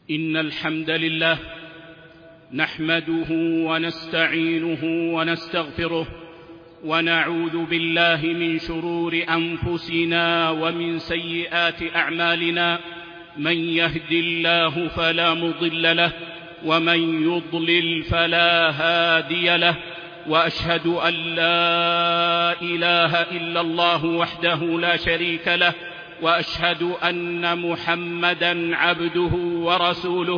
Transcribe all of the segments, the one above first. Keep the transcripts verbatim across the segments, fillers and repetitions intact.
إن الحمد لله نحمده ونستعينه ونستغفره ونعوذ بالله من شرور أنفسنا ومن سيئات أعمالنا. من يهد الله فلا مضل له ومن يضلل فلا هادي له، وأشهد أن لا إله إلا الله وحده لا شريك له، وأشهد أن محمدًا عبده ورسوله.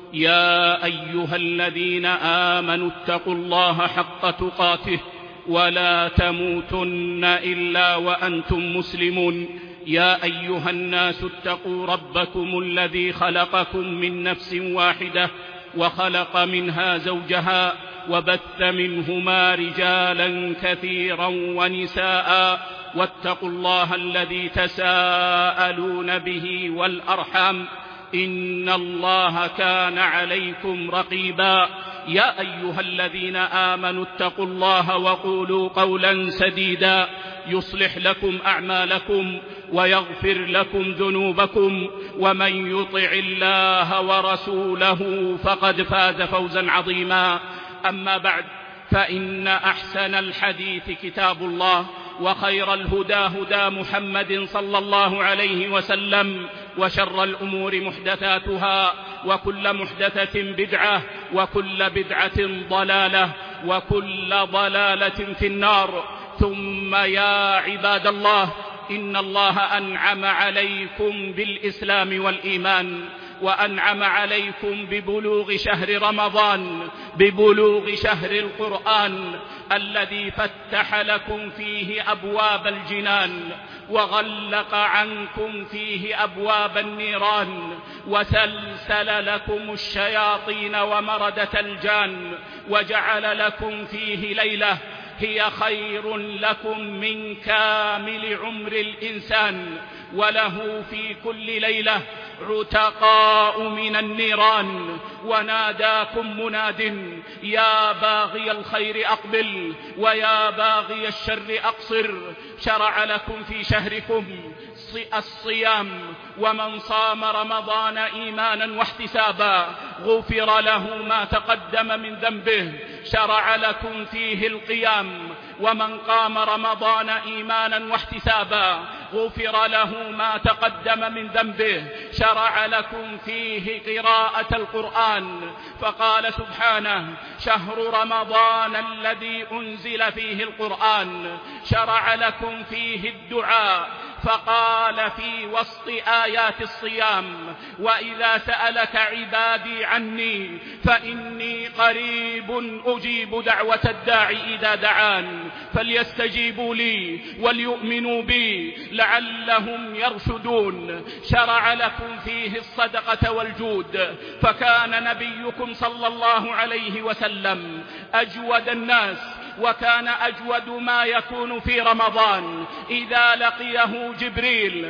يا أيها الذين آمنوا اتقوا الله حق تقاته ولا تموتن إلا وأنتم مسلمون. يا أيها الناس اتقوا ربكم الذي خلقكم من نفس واحدة وخلق منها زوجها وبث منهما رجالا كثيرا ونساء، واتقوا الله الذي تساءلون به والأرحام، إن الله كان عليكم رقيبا. يا أيها الذين آمنوا اتقوا الله وقولوا قولا سديدا يصلح لكم أعمالكم ويغفر لكم ذنوبكم، ومن يطع الله ورسوله فقد فاز فوزا عظيما. أما بعد، فإن أحسن الحديث كتاب الله، وخير الهدى هدى محمد صلى الله عليه وسلم، وشر الأمور محدثاتها، وكل محدثة بدعة، وكل بدعة ضلالة، وكل ضلالة في النار. ثم يا عباد الله، إن الله أنعم عليكم بالإسلام والإيمان، وأنعم عليكم ببلوغ شهر رمضان، ببلوغ شهر القرآن الذي فتح لكم فيه أبواب الجنان، وغلق عنكم فيه أبواب النيران، وسلسل لكم الشياطين ومردة الجان، وجعل لكم فيه ليلة هي خير لكم من كامل عمر الإنسان، وله في كل ليلة عتقاء من النيران. وناداكم مناد: يا باغي الخير أقبل ويا باغي الشر أقصر. شرع لكم في شهركم الصيام، ومن صام رمضان إيمانا واحتسابا غفر له ما تقدم من ذنبه. شرع لكم فيه القيام، ومن قام رمضان إيمانا واحتسابا غفر له ما تقدم من ذنبه. شرع لكم فيه قراءة القرآن، فقال سبحانه: شهر رمضان الذي أنزل فيه القرآن. شرع لكم فيه الدعاء، فقال في وسط آيات الصيام: وإذا سألك عبادي عني فإني قريب أجيب دعوة الداعي إذا دعان فليستجيبوا لي وليؤمنوا بي لعلهم يرشدون. شرع لكم فيه الصدقة والجود، فكان نبيكم صلى الله عليه وسلم أجود الناس، وكان أجود ما يكون في رمضان إذا لقيه جبريل.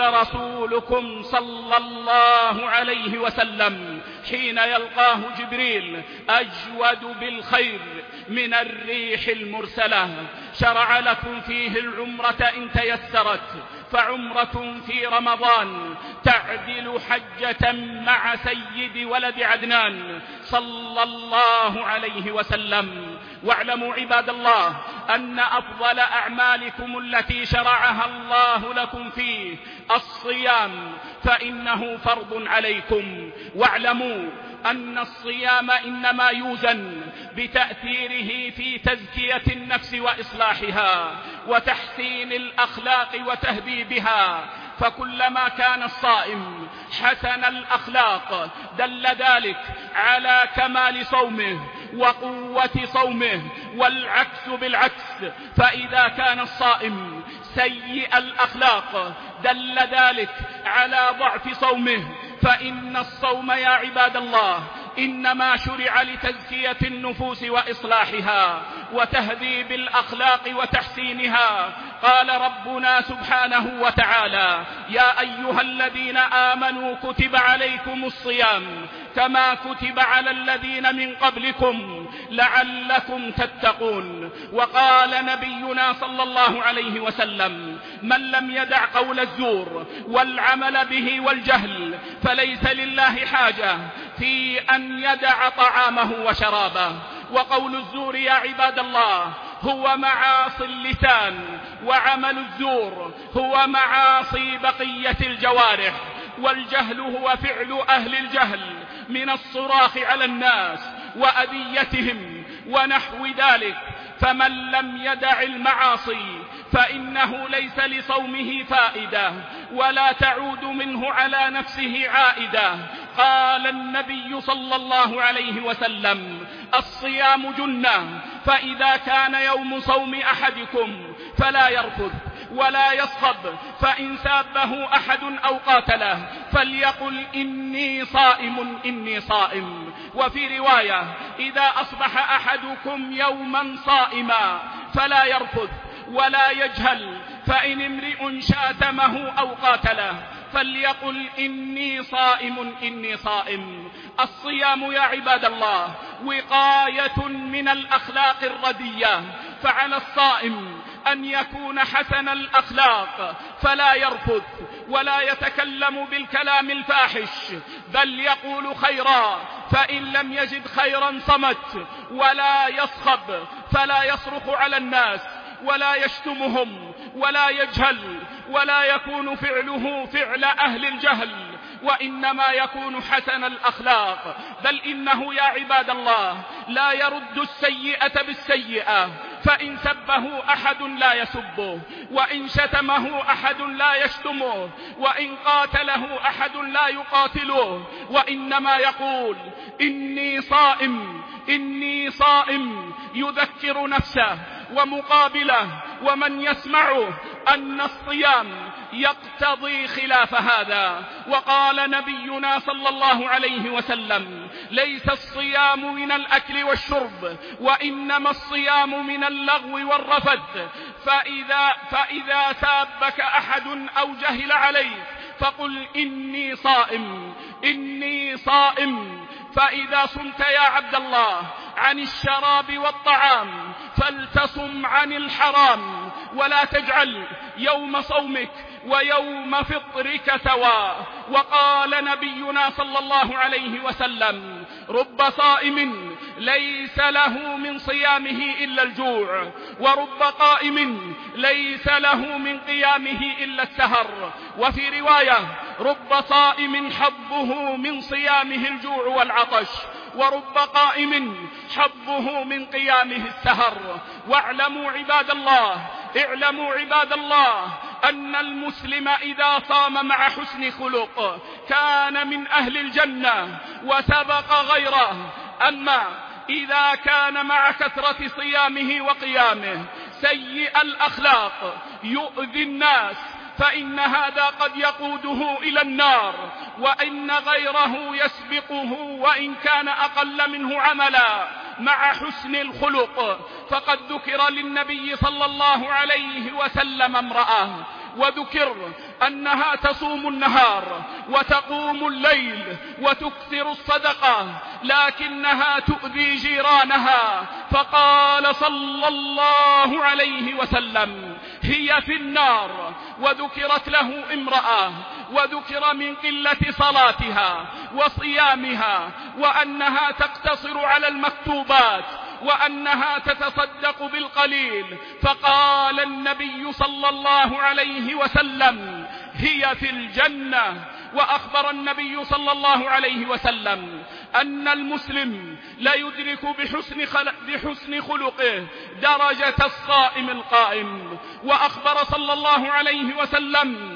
فلرسولكم صلى الله عليه وسلم حين يلقاه جبريل أجود بالخير من الريح المرسلة. شرع لكم فيه العمرة إن تيسرت، فعمرة في رمضان تعدل حجة مع سيد ولد عدنان صلى الله عليه وسلم. واعلموا عباد الله أن أفضل أعمالكم التي شرعها الله لكم فيه الصيام، فإنه فرض عليكم. واعلموا أن الصيام إنما يوزن بتأثيره في تزكية النفس وإصلاحها وتحسين الأخلاق وتهذيبها، فكلما كان الصائم حسن الأخلاق دل ذلك على كمال صومه وقوة صومه، والعكس بالعكس، فإذا كان الصائم سيء الأخلاق دل ذلك على ضعف صومه. فإن الصوم يا عباد الله إنما شرع لتزكية النفوس وإصلاحها وتهذيب الأخلاق وتحسينها. قال ربنا سبحانه وتعالى: يا أيها الذين آمنوا كتب عليكم الصيام كما كتب على الذين من قبلكم لعلكم تتقون. وقال نبينا صلى الله عليه وسلم: من لم يدع قول الزور والعمل به والجهل فليس لله حاجة في أن يدع طعامه وشرابه. وقول الزور يا عباد الله هو معاصي اللسان، وعمل الزور هو معاصي بقية الجوارح، والجهل هو فعل أهل الجهل من الصراخ على الناس وأذيتهم ونحو ذلك. فمن لم يدع المعاصي فإنه ليس لصومه فائدة ولا تعود منه على نفسه عائدة. قال النبي صلى الله عليه وسلم: الصيام جنة، فإذا كان يوم صوم أحدكم فلا يرفث ولا يصخب، فإن سابه أحد أو قاتله فليقل إني صائم إني صائم. وفي رواية: إذا أصبح أحدكم يوما صائما فلا يرفث ولا يجهل، فإن امرئ شاتمه أو قاتله فليقل إني صائم إني صائم. الصيام يا عباد الله وقاية من الأخلاق الردية، فعلى الصائم أن يكون حسن الأخلاق فلا يرفث ولا يتكلم بالكلام الفاحش، بل يقول خيرا، فإن لم يجد خيرا صمت، ولا يصخب فلا يصرخ على الناس ولا يشتمهم ولا يجهل، ولا يكون فعله فعل أهل الجهل، وإنما يكون حسن الأخلاق. بل إنه يا عباد الله لا يرد السيئة بالسيئة، فإن سبه أحد لا يسبه، وإن شتمه أحد لا يشتمه، وإن قاتله أحد لا يقاتله، وإنما يقول إني صائم إني صائم، يذكر نفسه ومقابله ومن يسمعه أن الصيام يقتضي خلاف هذا. وقال نبينا صلى الله عليه وسلم: ليس الصيام من الأكل والشرب، وإنما الصيام من اللغو والرفث، فإذا, فإذا سابك أحد أو جهل عليك فقل إني صائم إني صائم. فإذا صمت يا عبد الله عن الشراب والطعام فلتصم عن الحرام، ولا تجعل يوم صومك ويوم فطرك سواء. وقال نبينا صلى الله عليه وسلم: رب صائم ليس له من صيامه إلا الجوع، ورب قائم ليس له من قيامه إلا السهر. وفي رواية: رب صائم حظه من صيامه الجوع والعطش، ورب قائم حظه من قيامه السهر. واعلموا عباد الله اعلموا عباد الله أن المسلم إذا صام مع حسن خلق كان من أهل الجنة وسبق غيره. أما إذا كان مع كثرة صيامه وقيامه سيء الأخلاق يؤذي الناس فإن هذا قد يقوده إلى النار، وإن غيره يسبقه وإن كان أقل منه عملا مع حسن الخلق. فقد ذكر للنبي صلى الله عليه وسلم امرأة، وذكر أنها تصوم النهار وتقوم الليل وتكثر الصدقة، لكنها تؤذي جيرانها، فقال صلى الله عليه وسلم: هي في النار. وذكرت له امرأة، وذكر من قلة صلاتها وصيامها، وأنها تقتصر على المكتوبات، وأنها تتصدق بالقليل، فقال النبي صلى الله عليه وسلم: هي في الجنة. وأخبر النبي صلى الله عليه وسلم أن المسلم لا يدرك بحسن, خلق بحسن خلقه درجة الصائم القائم. وأخبر صلى الله عليه وسلم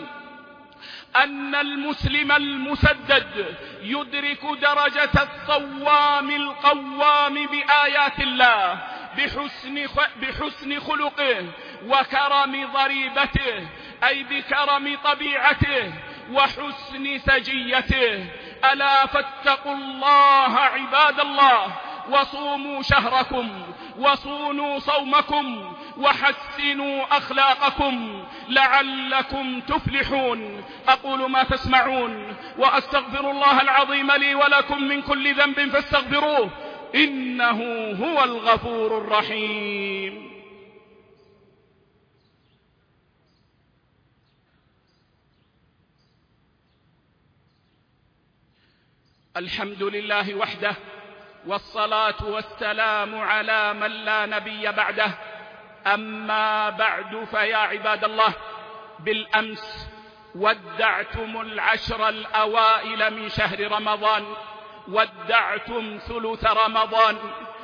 أن المسلم المسدد يدرك درجة الصوام القوام بآيات الله بحسن, بحسن خلقه وكرم ضريبته، أي بكرم طبيعته وحسن سجيته. ألا فاتقوا الله عباد الله، وصوموا شهركم وصونوا صومكم، وحسنوا أخلاقكم لعلكم تفلحون. أقول ما تسمعون وأستغفر الله العظيم لي ولكم من كل ذنب فاستغفروه إنه هو الغفور الرحيم. الحمد لله وحده، والصلاة والسلام على من لا نبي بعده. أما بعد، فيا عباد الله، بالأمس ودعتم العشر الأوائل من شهر رمضان، ودعتم ثلث رمضان،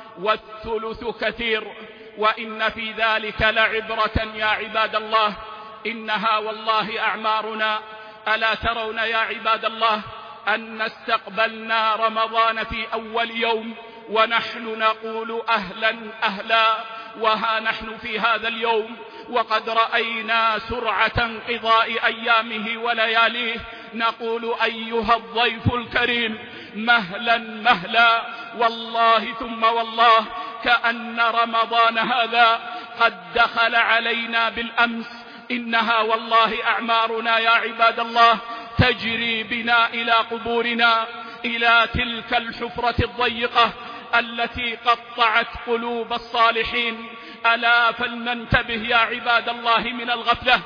والثلث كثير، وإن في ذلك لعبرة يا عباد الله. إنها والله أعمارنا. ألا ترون يا عباد الله أن استقبلنا رمضان في أول يوم ونحن نقول أهلا أهلا، وها نحن في هذا اليوم وقد رأينا سرعة انقضاء أيامه ولياليه، نقول أيها الضيف الكريم مهلا مهلا. والله ثم والله كأن رمضان هذا قد دخل علينا بالأمس. إنها والله أعمارنا يا عباد الله تجري بنا إلى قبورنا، إلى تلك الحفرة الضيقة التي قطعت قلوب الصالحين. ألا فلننتبه يا عباد الله من الغفلة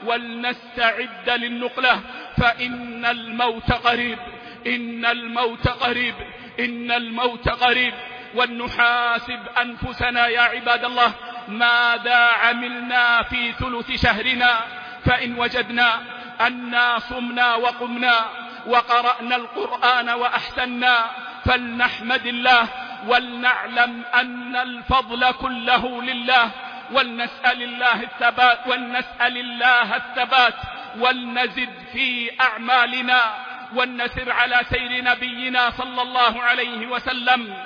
ولنستعد للنقلة، فإن الموت قريب، إن الموت قريب، إن الموت قريب. ولنحاسب أنفسنا يا عباد الله ماذا عملنا في ثلث شهرنا، فإن وجدنا أنا صمنا وقمنا وقرأنا القرآن وأحسنا فلنحمد الله ولنعلم أن الفضل كله لله، ولنسأل الله الثبات ولنسأل الله الثبات ولنزد في أعمالنا، ولنسر على سير نبينا صلى الله عليه وسلم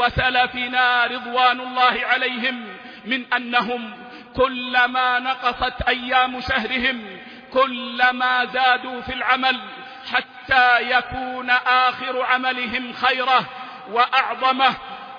وسلفنا رضوان الله عليهم، من أنهم كلما نقصت أيام شهرهم كلما زادوا في العمل حتى يكون آخر عملهم خيره وأعظمه.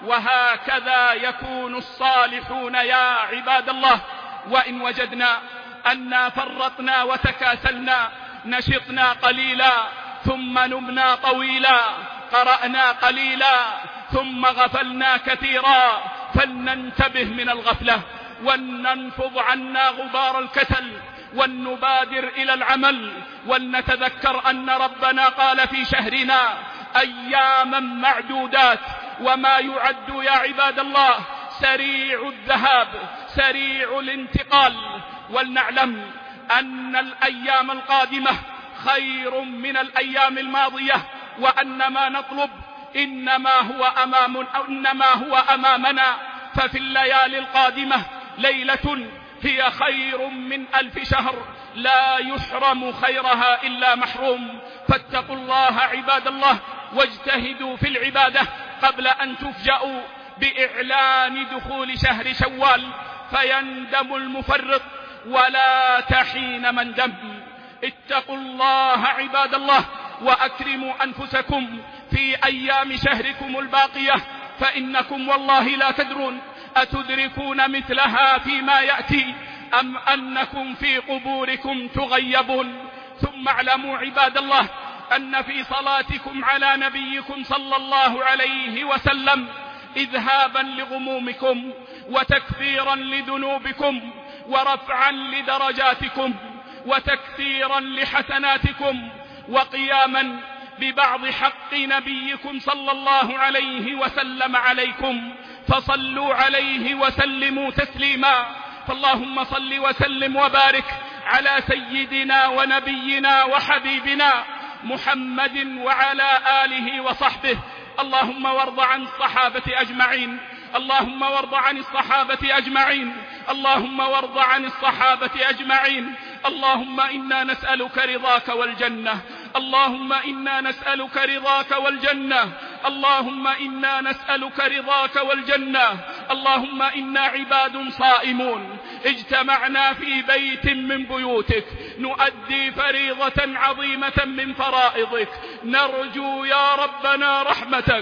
وهكذا يكون الصالحون يا عباد الله. وإن وجدنا أننا فرطنا وتكاسلنا، نشطنا قليلا ثم نمنا طويلا، قرأنا قليلا ثم غفلنا كثيرا، فلننتبه من الغفلة ولننفض عنا غبار الكسل ولنبادر إلى العمل، ولنتذكر أن ربنا قال في شهرنا أياما معدودات، وما يعد يا عباد الله سريع الذهاب سريع الانتقال. ولنعلم أن الأيام القادمة خير من الأيام الماضية، وأن ما نطلب إنما هو أمام أو إنما هو أمامنا. ففي الليالي القادمة ليلة هي خير من ألف شهر، لا يحرم خيرها إلا محروم. فاتقوا الله عباد الله واجتهدوا في العبادة قبل أن تفجأوا بإعلان دخول شهر شوال فيندم المفرط ولا تحين من دم. اتقوا الله عباد الله وأكرموا أنفسكم في أيام شهركم الباقية، فإنكم والله لا تدرون أتدركون مثلها فيما يأتي أم أنكم في قبوركم تغيبون. ثم اعلموا عباد الله أن في صلاتكم على نبيكم صلى الله عليه وسلم إذهابا لغمومكم وتكفيرا لذنوبكم ورفعا لدرجاتكم وتكثيرا لحسناتكم وقياما ببعض حق نبيكم صلى الله عليه وسلم عليكم، فصلوا عليه وسلموا تسليما. فاللهم صل وسلم وبارك على سيدنا ونبينا وحبيبنا محمد وعلى آله وصحبه. اللهم وارض عن الصحابة أجمعين، اللهم وارض عن الصحابة أجمعين، اللهم وارض عن الصحابة أجمعين. اللهم إنا نسألك رضاك والجنة، اللهم إنا نسألك رضاك والجنة، اللهم إنا نسألك رضاك والجنة. اللهم إنا عباد صائمون اجتمعنا في بيت من بيوتك نؤدي فريضة عظيمة من فرائضك، نرجو يا ربنا رحمتك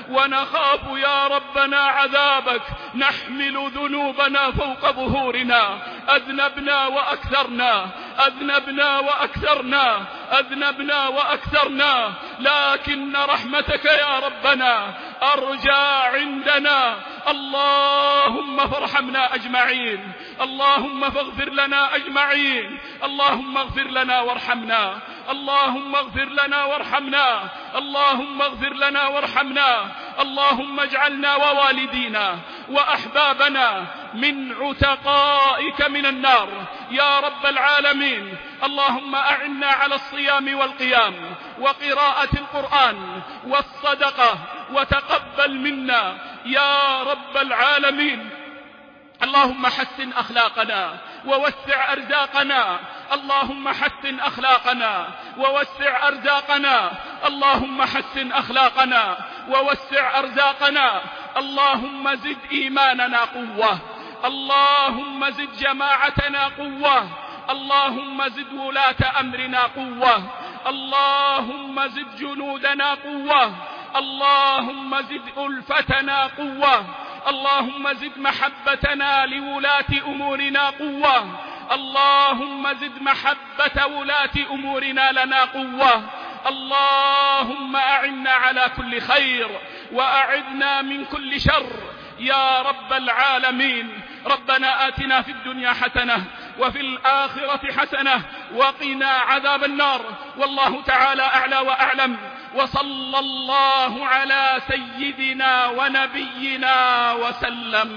ونخاف يا ربنا عذابك، نحمل ذنوبنا فوق ظهورنا، أذنبنا وأكثرنا أذنبنا وأكثرنا أذنبنا وأكثرنا، لكن رحمتك يا ربنا أرجى عندنا. اللهم فارحمنا أجمعين، اللهم فاغفر لنا أجمعين، اللهم اغفر لنا وارحمنا، اللهم اغفر لنا وارحمنا، اللهم اغفر لنا وارحمنا، اللهم اجعلنا ووالدينا وأحبابنا من عتقائك من النار يا رب العالمين. اللهم أعنا على الصيام والقيام وقراءة القرآن والصدقة، وتقبل منا يا رب العالمين. اللهم حسن أخلاقنا ووسع أرزاقنا، اللهم حسن أخلاقنا ووسع أرزاقنا، اللهم حسن أخلاقنا ووسع أرزاقنا. اللهم زد إيماننا قوة، اللهم زد جماعتنا قوة، اللهم زد ولاة أمرنا قوة، اللهم زد جنودنا قوة، اللهم زد ألفتنا قوة، اللهم زد محبتنا لولاة أمورنا قوة، اللهم زد محبة ولاة أمورنا لنا قوة. اللهم أعنا على كل خير وأعذنا من كل شر يا رب العالمين. ربنا آتنا في الدنيا حسنة وفي الآخرة حسنة وقنا عذاب النار. والله تعالى أعلى وأعلم، وصلى الله على سيدنا ونبينا وسلم.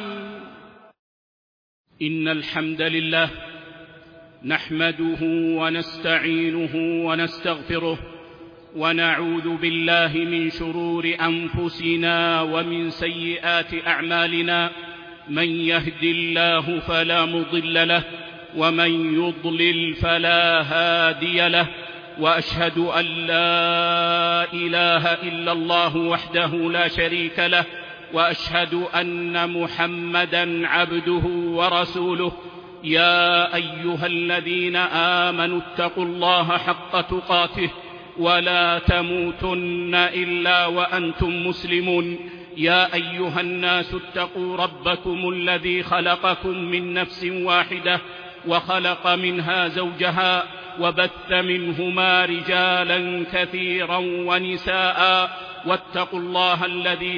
إن الحمد لله نحمده ونستعينه ونستغفره، ونعوذ بالله من شرور أنفسنا ومن سيئات أعمالنا. من يهد الله فلا مضل له، ومن يضلل فلا هادي له، وأشهد أن لا إله إلا الله وحده لا شريك له، وأشهد أن محمدًا عبده ورسوله. يا أيها الذين آمنوا اتقوا الله حق تقاته ولا تموتن إلا وأنتم مسلمون. يا أيها الناس اتقوا ربكم الذي خلقكم من نفس واحدة وخلق منها زوجها وبث منهما رجالا كثيرا ونساء، واتقوا الله الذي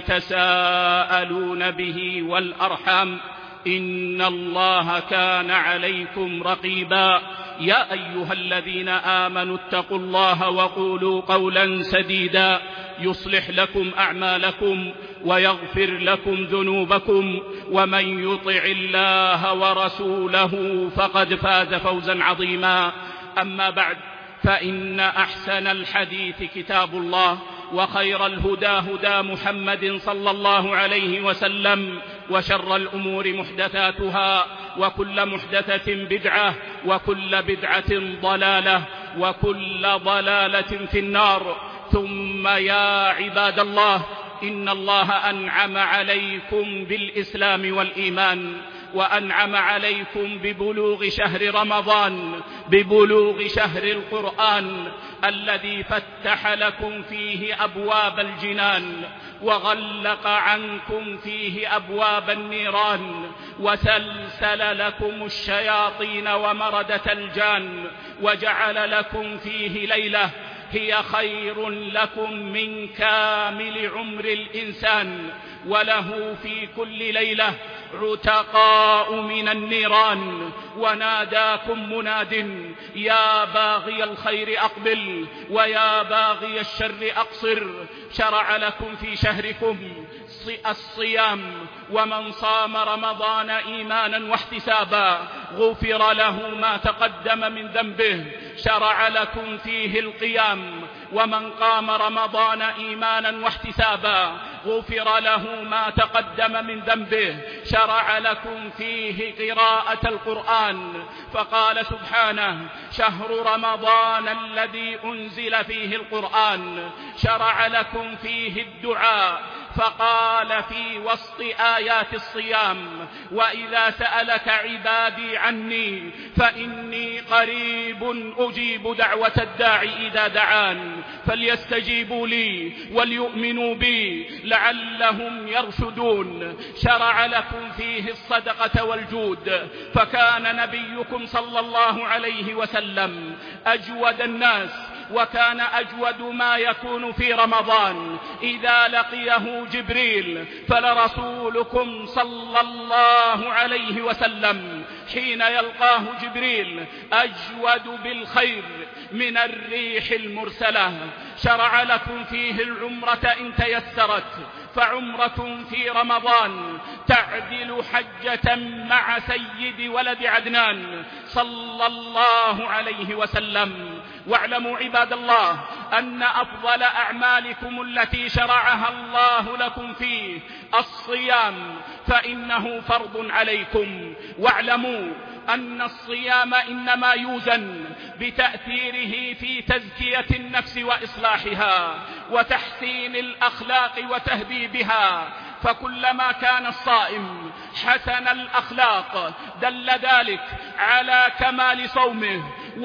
تساءلون به والأرحام، إن الله كان عليكم رقيبا. يا أيها الذين آمنوا اتقوا الله وقولوا قولا سديدا يصلح لكم أعمالكم ويغفر لكم ذنوبكم، ومن يطع الله ورسوله فقد فاز فوزا عظيما. أما بعد، فإن أحسن الحديث كتاب الله، وخير الهدى هدى محمد صلى الله عليه وسلم، وشر الأمور محدثاتها، وكل محدثة بدعة، وكل بدعة ضلالة، وكل ضلالة في النار. ثم يا عباد الله، إن الله أنعم عليكم بالإسلام والإيمان، وأنعم عليكم ببلوغ شهر رمضان، ببلوغ شهر القرآن الذي فتح لكم فيه أبواب الجنان، وغلق عنكم فيه أبواب النيران، وسلسل لكم الشياطين ومردة الجان، وجعل لكم فيه ليلة هي خير لكم من كامل عمر الإنسان، وله في كل ليلة عتقاء من النيران. وناداكم مناد: يا باغي الخير أقبل، ويا باغي الشر أقصر. شرع لكم في شهركم الصيام، ومن صام رمضان إيمانا واحتسابا غفر له ما تقدم من ذنبه. شرع لكم فيه القيام، ومن قام رمضان إيمانا واحتسابا غفر له ما تقدم من ذنبه. شرع لكم فيه قراءة القرآن، فقال سبحانه: شهر رمضان الذي أنزل فيه القرآن. شرع لكم فيه الدعاء، فقال في وسط آيات الصيام: وإذا سألك عبادي عني فإني قريب أجيب دعوة الداعي إذا دعان فليستجيبوا لي وليؤمنوا بي لعلهم يرشدون. شرع لكم فيه الصدقة والجود، فكان نبيكم صلى الله عليه وسلم أجود الناس، وكان أجود ما يكون في رمضان إذا لقيه جبريل، فلرسولكم صلى الله عليه وسلم حين يلقاه جبريل أجود بالخير من الريح المرسلة. شرع لكم فيه العمرة إن تيسرت، فعمرة في رمضان تعدل حجة مع سيد ولد عدنان صلى الله عليه وسلم. واعلموا عباد الله أن أفضل أعمالكم التي شرعها الله لكم فيه الصيام، فإنه فرض عليكم. واعلموا أن الصيام إنما يوزن بتأثيره في تزكية النفس وإصلاحها وتحسين الأخلاق وتهذيبها، فكلما كان الصائم حسن الأخلاق دل ذلك على كمال صومه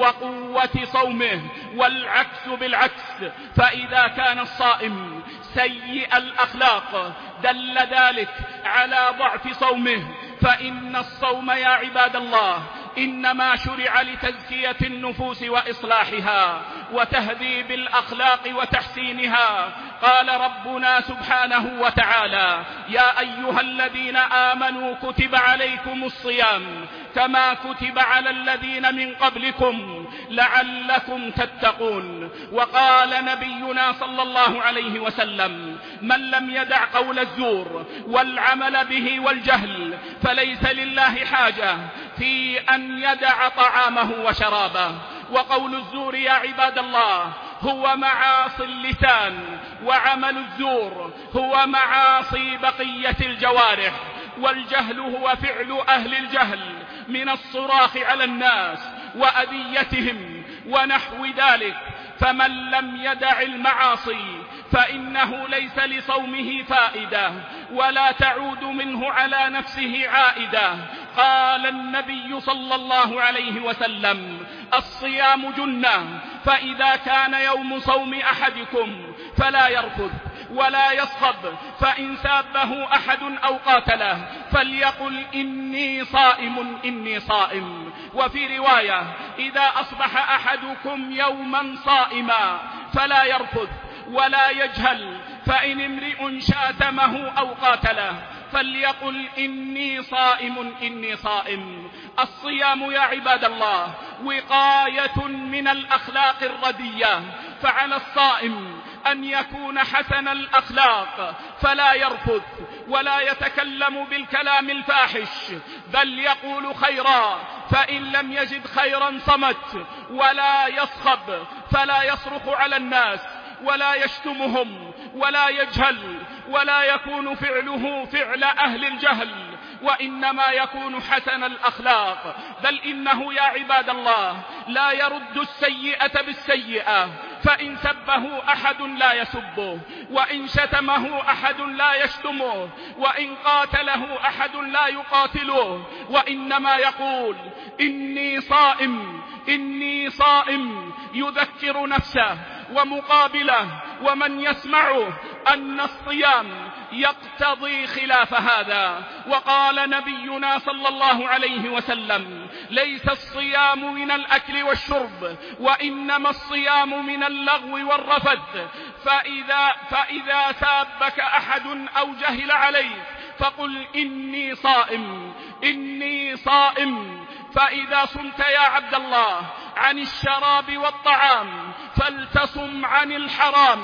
وقوة صومه، والعكس بالعكس، فإذا كان الصائم سيء الأخلاق دل ذلك على ضعف صومه. فإن الصوم يا عباد الله إنما شرع لتزكية النفوس وإصلاحها وتهذيب الأخلاق وتحسينها. قال ربنا سبحانه وتعالى: يا أيها الذين آمنوا كتب عليكم الصيام كما كتب على الذين من قبلكم لعلكم تتقون. وقال نبينا صلى الله عليه وسلم: من لم يدع قول الزور والعمل به والجهل فليس لله حاجة في أن يدع طعامه وشرابه. وقول الزور يا عباد الله هو معاصي اللسان، وعمل الزور هو معاصي بقية الجوارح، والجهل هو فعل أهل الجهل من الصراخ على الناس وأذيتهم ونحو ذلك. فمن لم يدع المعاصي فإنه ليس لصومه فائدة ولا تعود منه على نفسه عائدة. قال النبي صلى الله عليه وسلم: الصيام جنة، فإذا كان يوم صوم أحدكم فلا يرفث ولا يصخب، فإن سابه أحد أو قاتله فليقل إني صائم إني صائم. وفي رواية: إذا أصبح أحدكم يوما صائما فلا يرفث ولا يجهل، فإن امرئ شاتمه أو قاتله فليقل إني صائم إني صائم. الصيام يا عباد الله وقاية من الأخلاق الردية، فعلى الصائم أن يكون حسن الأخلاق فلا يرفث ولا يتكلم بالكلام الفاحش، بل يقول خيرا، فإن لم يجد خيرا صمت، ولا يصخب فلا يصرخ على الناس ولا يشتمهم ولا يجهل، ولا يكون فعله فعل أهل الجهل، وإنما يكون حسن الأخلاق. بل إنه يا عباد الله لا يرد السيئة بالسيئة، فإن سبه أحد لا يسبه، وإن شتمه أحد لا يشتمه، وإن قاتله أحد لا يقاتله، وإنما يقول إني صائم إني صائم، يذكر نفسه ومقابله ومن يسمعه أن الصيام يقتضي خلاف هذا. وقال نبينا صلى الله عليه وسلم: ليس الصيام من الأكل والشرب، وإنما الصيام من اللغو والرفث، فإذا, فإذا سابك أحد أو جهل عليك فقل إني صائم إني صائم. فإذا صمت يا عبد الله عن الشراب والطعام فلتصم عن الحرام،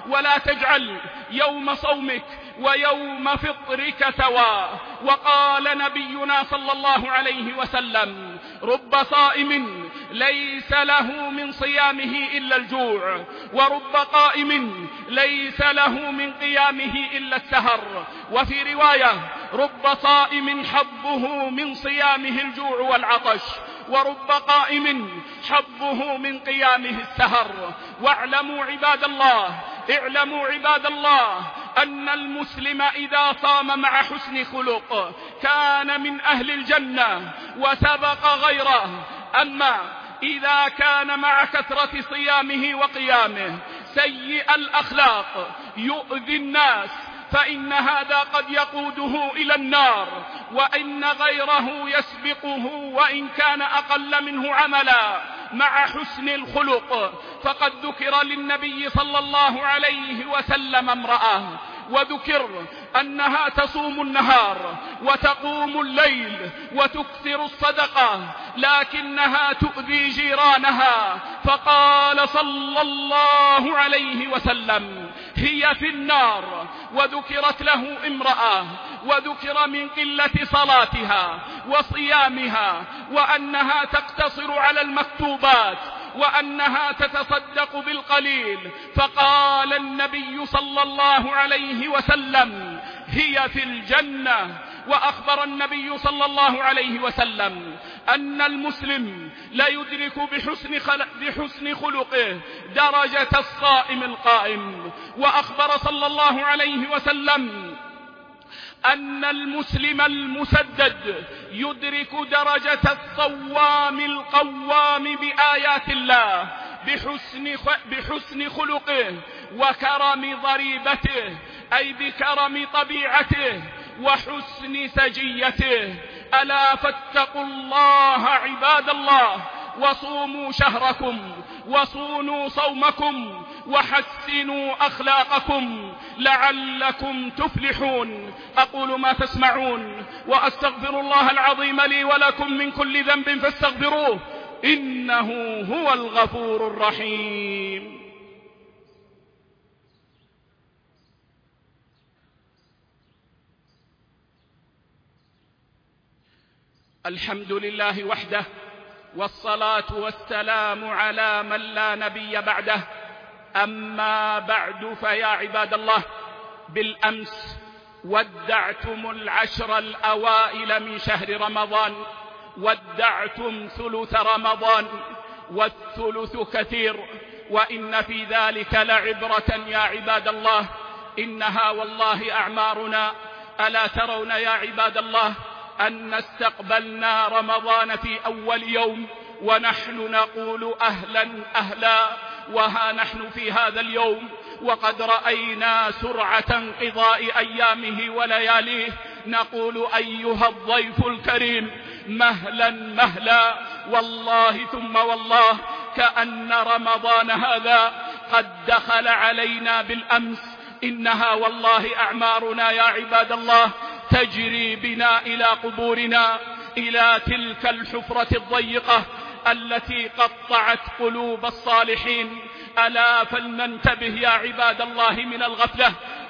ولا تجعل يوم صومك ويوم فطرك سواء. وقال نبينا صلى الله عليه وسلم: رب صائم ليس له من صيامه إلا الجوع، ورب قائم ليس له من قيامه إلا السهر. وفي رواية: رب صائم حظه من صيامه الجوع والعطش، ورب قائم حظه من قيامه السهر. واعلموا عباد الله اعلموا عباد الله أن المسلم إذا صام مع حسن خلق كان من أهل الجنة وسبق غيره. أما إذا كان مع كثرة صيامه وقيامه سيء الأخلاق يؤذي الناس فإن هذا قد يقوده إلى النار، وإن غيره يسبقه وإن كان أقل منه عملا مع حسن الخلق. فقد ذكر للنبي صلى الله عليه وسلم امرأة، وذكر أنها تصوم النهار وتقوم الليل وتكثر الصدقة، لكنها تؤذي جيرانها، فقال صلى الله عليه وسلم: هي في النار. وذكرت له امرأة، وذكر من قلة صلاتها وصيامها، وأنها تقتصر على المكتوبات، وأنها تتصدق بالقليل، فقال النبي صلى الله عليه وسلم: هي في الجنة. وأخبر النبي صلى الله عليه وسلم أن المسلم لا يدرك بحسن, خل... بحسن خلقه درجة الصائم القائم. وأخبر صلى الله عليه وسلم أن المسلم المسدد يدرك درجة الصوام القوام بآيات الله بحسن, بحسن خلقه وكرم ضريبته، أي بكرم طبيعته وحسن سجيته. ألا فاتقوا الله عباد الله، وصوموا شهركم، وصونوا صومكم، وحسنوا أخلاقكم لعلكم تفلحون. أقول ما تسمعون، وأستغفر الله العظيم لي ولكم من كل ذنب فاستغفروه إنه هو الغفور الرحيم. الحمد لله وحده، والصلاة والسلام على من لا نبي بعده. أما بعد، فيا عباد الله، بالأمس ودعتم العشر الأوائل من شهر رمضان، ودعتم ثلث رمضان، والثلث كثير، وإن في ذلك لعبرة يا عباد الله. إنها والله أعمارنا. ألا ترون يا عباد الله أن استقبلنا رمضان في أول يوم ونحن نقول أهلا أهلا، وها نحن في هذا اليوم وقد رأينا سرعة انقضاء أيامه ولياليه، نقول أيها الضيف الكريم مهلا مهلا. والله ثم والله كأن رمضان هذا قد دخل علينا بالأمس. إنها والله أعمارنا يا عباد الله تجري بنا إلى قبورنا، إلى تلك الحفرة الضيقة التي قطعت قلوب الصالحين. ألا فلننتبه يا عباد الله من الغفلة،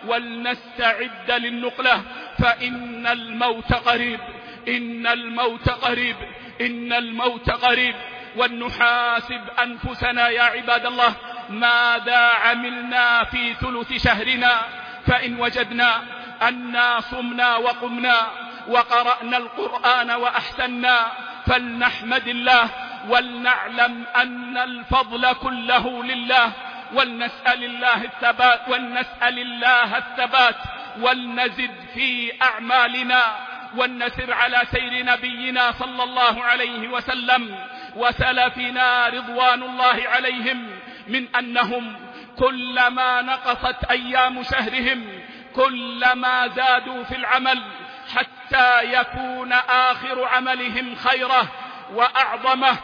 ولنستعد للنقلة، فإن الموت قريب، إن الموت قريب، إن الموت قريب. ولنحاسب أنفسنا يا عباد الله ماذا عملنا في ثلث شهرنا. فإن وجدنا أننا صمنا وقمنا وقرأنا القرآن وأحسنا فلنحمد الله، ولنعلم أن الفضل كله لله، ولنسأل الله الثبات ولنسأل الله الثبات ولنزد في أعمالنا، ولنسر على سير نبينا صلى الله عليه وسلم وسلفنا رضوان الله عليهم، من أنهم كلما نقصت أيام شهرهم كلما زادوا في العمل حتى يكون آخر عملهم خيره وأعظمه.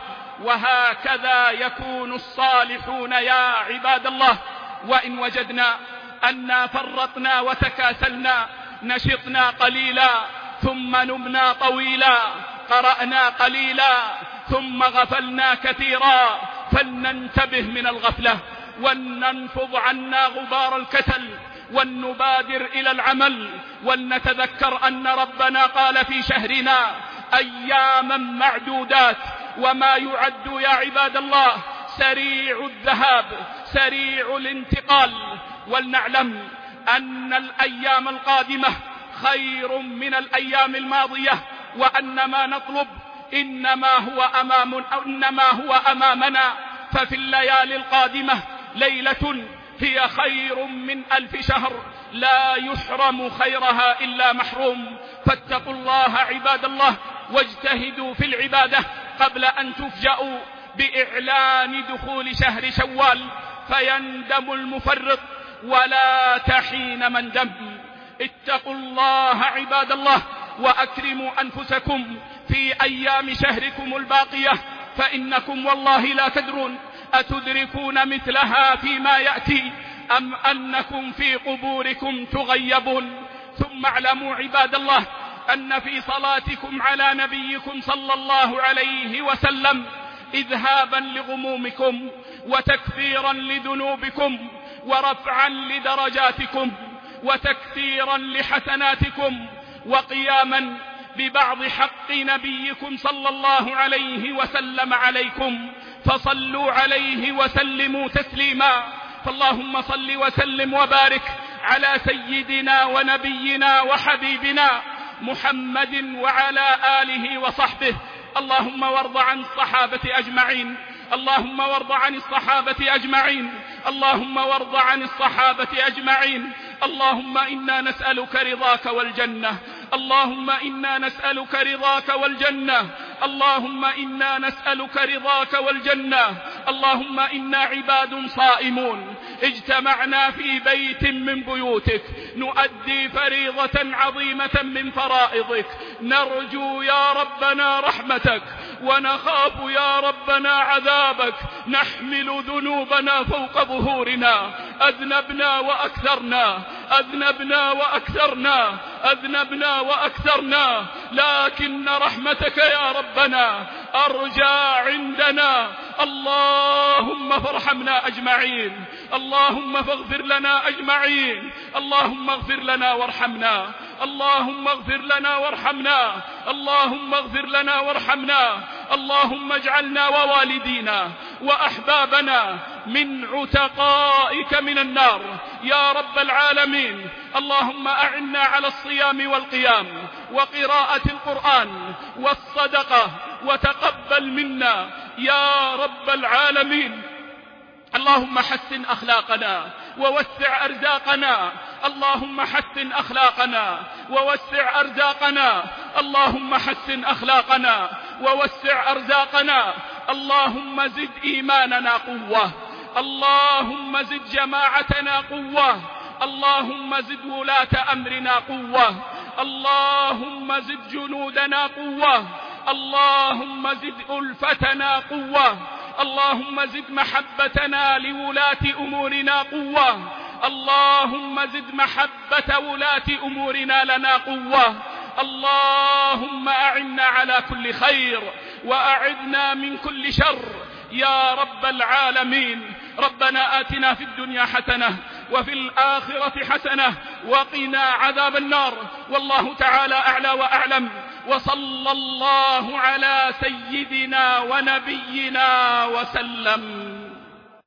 وهكذا يكون الصالحون يا عباد الله. وإن وجدنا أننا فرطنا وتكاسلنا، نشطنا قليلا ثم نمنا طويلا، قرأنا قليلا ثم غفلنا كثيرا، فلننتبه من الغفلة، ولننفض عنا غبار الكسل ولنبادر إلى العمل، ولنتذكر أن ربنا قال في شهرنا أياما معدودات، وما يعد يا عباد الله سريع الذهاب سريع الانتقال. ولنعلم أن الأيام القادمة خير من الأيام الماضية، وأن ما نطلب إنما هو أمام إنما هو أمامنا. ففي الليالي القادمة ليلة هي خير من ألف شهر، لا يحرم خيرها إلا محروم. فاتقوا الله عباد الله واجتهدوا في العبادة قبل أن تفجأوا بإعلان دخول شهر شوال فيندم المفرط ولا تحين مندم. اتقوا الله عباد الله وأكرموا أنفسكم في أيام شهركم الباقية، فإنكم والله لا تدرون أتدركون مثلها فيما يأتي أم أنكم في قبوركم تغيبون. ثم اعلموا عباد الله أن في صلاتكم على نبيكم صلى الله عليه وسلم إذهابا لغمومكم وتكفيرا لذنوبكم ورفعا لدرجاتكم وتكثيرا لحسناتكم وقياما ببعض حق نبيكم صلى الله عليه وسلم عليكم، فصلوا عليه وسلموا تسليما. فاللهم صل وسلم وبارك على سيدنا ونبينا وحبيبنا محمد وعلى آله وصحبه. اللهم وارض عن الصحابة أجمعين اللهم وارض عن الصحابة أجمعين اللهم وارض عن الصحابة أجمعين. اللهم إنا نسألك رضاك والجنة اللهم إنا نسألك رضاك والجنة اللهم إنا نسألك رضاك والجنة. اللهم إنا عباد صائمون اجتمعنا في بيت من بيوتك نؤدي فريضة عظيمة من فرائضك، نرجو يا ربنا رحمتك ونخاف يا ربنا عذابك، نحمل ذنوبنا فوق ظهورنا، أذنبنا وأكثرنا أذنبنا وأكثرنا أذنبنا وأكثرنا لكن رحمتك يا ربنا أرجى عندنا. اللهم فارحمنا أجمعين اللهم فاغفر لنا أجمعين اللهم اغفر لنا وارحمنا اللهم اغفر لنا وارحمنا اللهم اغفر لنا وارحمنا. اللهم اجعلنا ووالدينا وأحبابنا من عتقائك من النار يا رب العالمين. اللهم أعنا على الصيام والقيام وقراءة القرآن والصدقة وتقبل منا يا رب العالمين. اللهم حسن أخلاقنا ووسع أرزاقنا اللهم حسن أخلاقنا ووسع أرزاقنا اللهم حسن أخلاقنا ووسع أرزاقنا. اللهم زد إيماننا قوة اللهم زد جماعتنا قوة اللهم زد ولاة أمرنا قوة اللهم زد جنودنا قوة اللهم زد ألفتنا قوة اللهم زد محبتنا لولاة أمورنا قوة اللهم زد محبة ولاة أمورنا لنا قوة. اللهم أعنا على كل خير وأعذنا من كل شر يا رب العالمين. ربنا آتنا في الدنيا حسنة وفي الآخرة حسنة وقنا عذاب النار. والله تعالى أعلى وأعلم، وصلى الله على سيدنا ونبينا وسلم.